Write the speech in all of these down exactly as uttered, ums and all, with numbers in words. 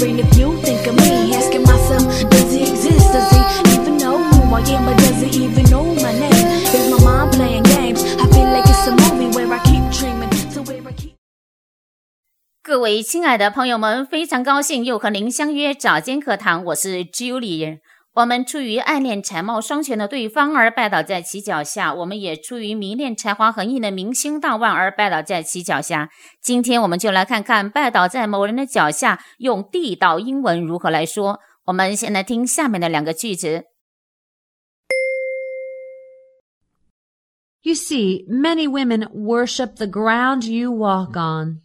wondering if you think of me, asking myself, does he exist? Does he even know who I am? But does he even know my name? Is my mind playing games? I feel like it's a movie where I keep dreaming, so where I keep... 各位亲爱的朋友们，非常高兴又和您相约早间课堂，我是 Julie。我们出于爱恋才貌双全的对方而拜倒在其脚下，我们也出于迷恋才华横溢的明星大腕而拜倒在其脚下。今天我们就来看看拜倒在某人的脚下用地道英文如何来说。我们先来听下面的两个句子。 You see, many women worship the ground you walk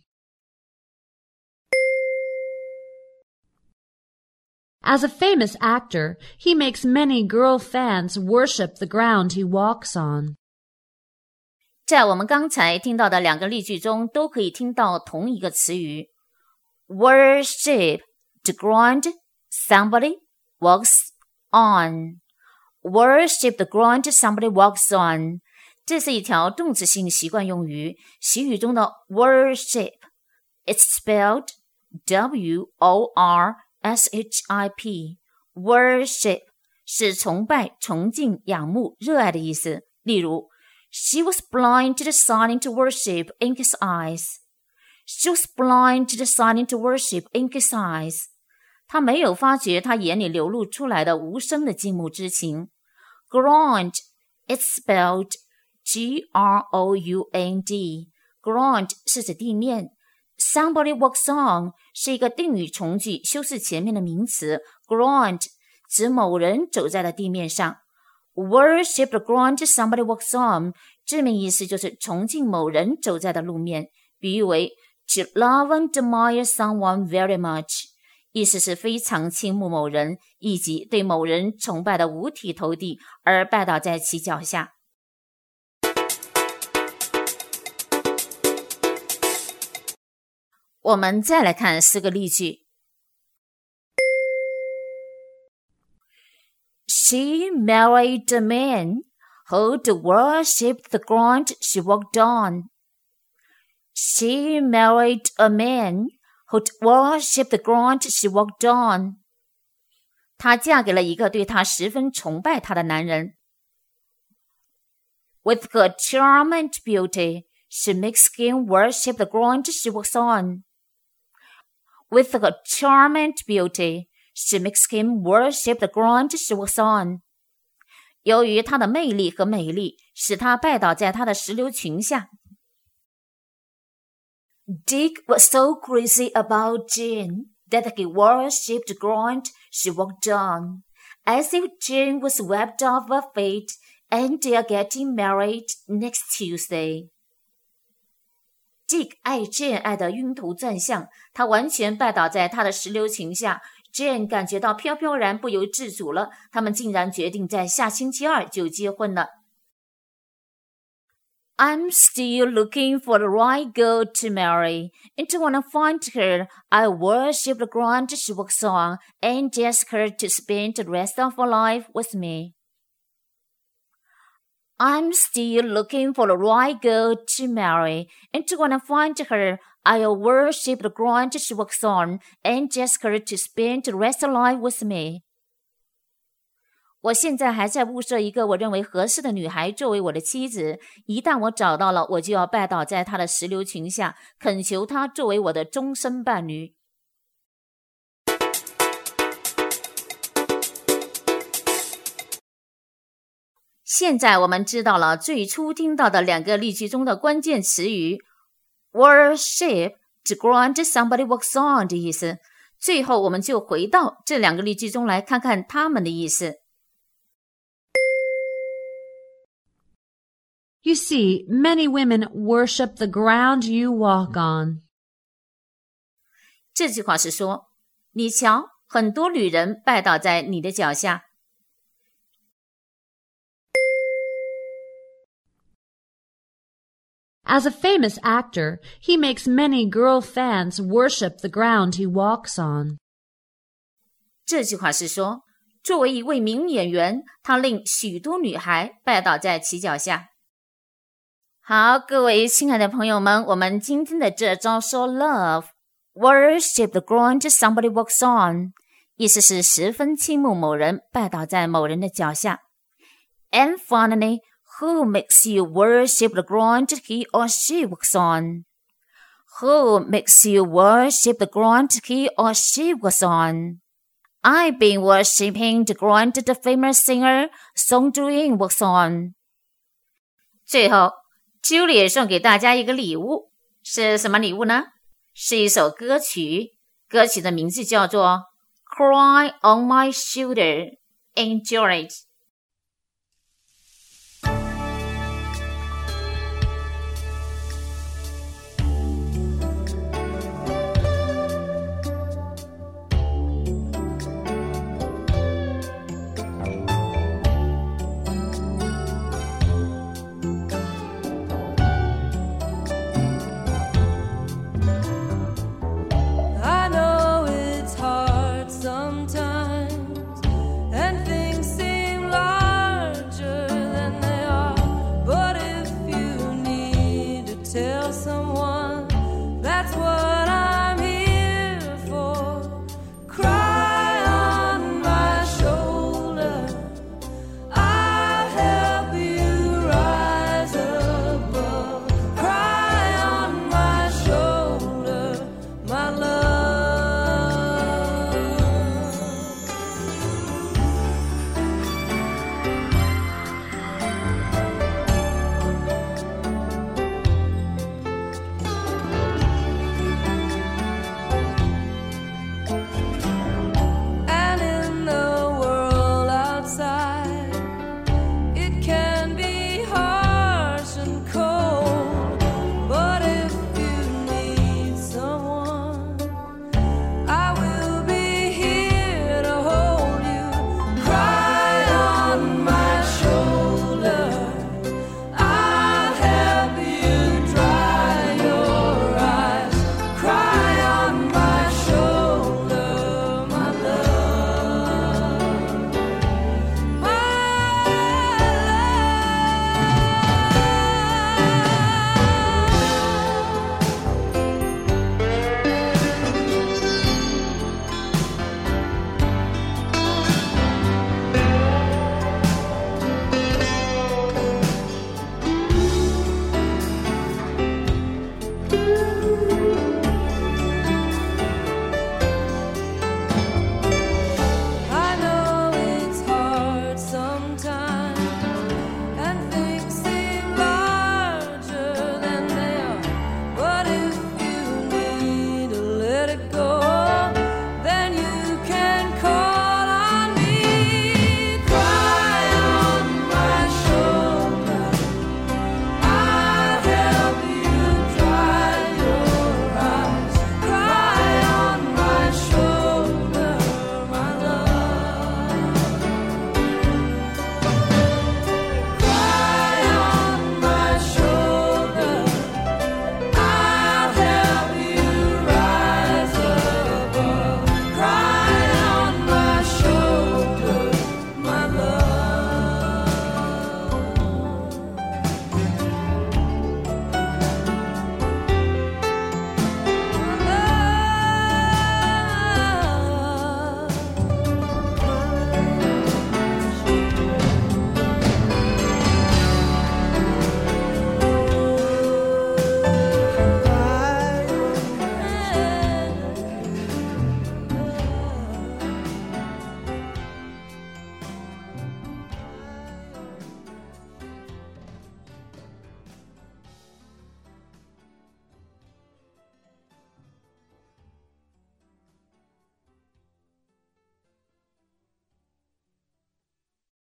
on.As a famous actor, he makes many girl fans worship the ground he walks on. 在我们刚才听到的两个例句中，都可以听到同一个词语 worship the ground somebody walks on. Worship the ground somebody walks on. 这是一条动词性习惯用语，习语中的 worship it's spelled W O R.S H I P Worship 是崇拜、崇敬、仰慕、热爱的意思。例如 She was blind to deciding to worship in his eyes. She was blind to deciding to worship in his eyes. 她没有发觉他眼里流露出来的无声的敬慕之情。Ground It's spelled G R O U N D Ground 是指地面。Somebody walks on 是一个定语从句，修饰前面的名词 ground 指某人走在了地面上。Worship the ground somebody walks on 字面意思就是崇敬某人走在的路面，比喻为 to love and admire someone very much 意思是非常倾慕某人，以及对某人崇拜的五体投地而拜倒在其脚下。我们再来看四个例句。She married a man who worshipped the ground she walked on. She married a man who worshipped the ground she walked on. 她嫁给了一个对她十分崇拜她的男人。With her charm and beauty, she makes him worship the ground she walks on.With her charm and beauty, she makes him worship the ground she walks on. 由于她的魅力和美丽，使他拜倒在她的石榴裙下。Dick was so crazy about Jane that he worshipped the ground she walked on, as if Jane was swept off her feet and they are getting married next Tuesday.Dick 爱 Jane 爱得晕头转向，他完全拜倒在他的石榴裙下。Jane 感觉到飘飘然不由自主了，他们竟然决定在下星期二就结婚了。I'm still looking for the right girl to marry, and when I find her, I worship the ground she walks on and ask her to spend the rest of her life with me.I'm still looking for the right girl to marry, and when I find her, I'll worship the ground she walks on and ask her to spend the rest of life with me. 我现在还在物色一个我认为合适的女孩作为我的妻子，一旦我找到了，我就要拜倒在她的石榴裙下，恳求她作为我的终身伴侣。现在我们知道了最初听到的两个例句中的关键词语 worship the ground somebody walks on 的意思。最后我们就回到这两个例句中来看看它们的意思。 You see, many women worship the ground you walk on. 这句话是说，你瞧，很多女人拜倒在你的脚下。 As a famous actor, he makes many girl fans worship the ground he walks on. 这句话是说，作为一位名演员，他令许多女孩拜倒在其脚下。好，各位亲爱的朋友们，我们今天的这招说 love worship the ground somebody walks on， 意思是十分倾慕某人拜倒在某人的脚下。And finally, who makes you worship the ground he or she walks on? Who makes you worship the ground he or she walks on? I've been worshipping the ground the famous singer Song Juin walks on. 最后 Julie 送给大家一个礼物，是什么礼物呢？是一首歌曲，歌曲的名字叫做 Cry on My Shoulder. Enjoy it.